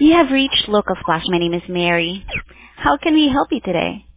You have reached Local Splash. My name is Mary. How can we help you today?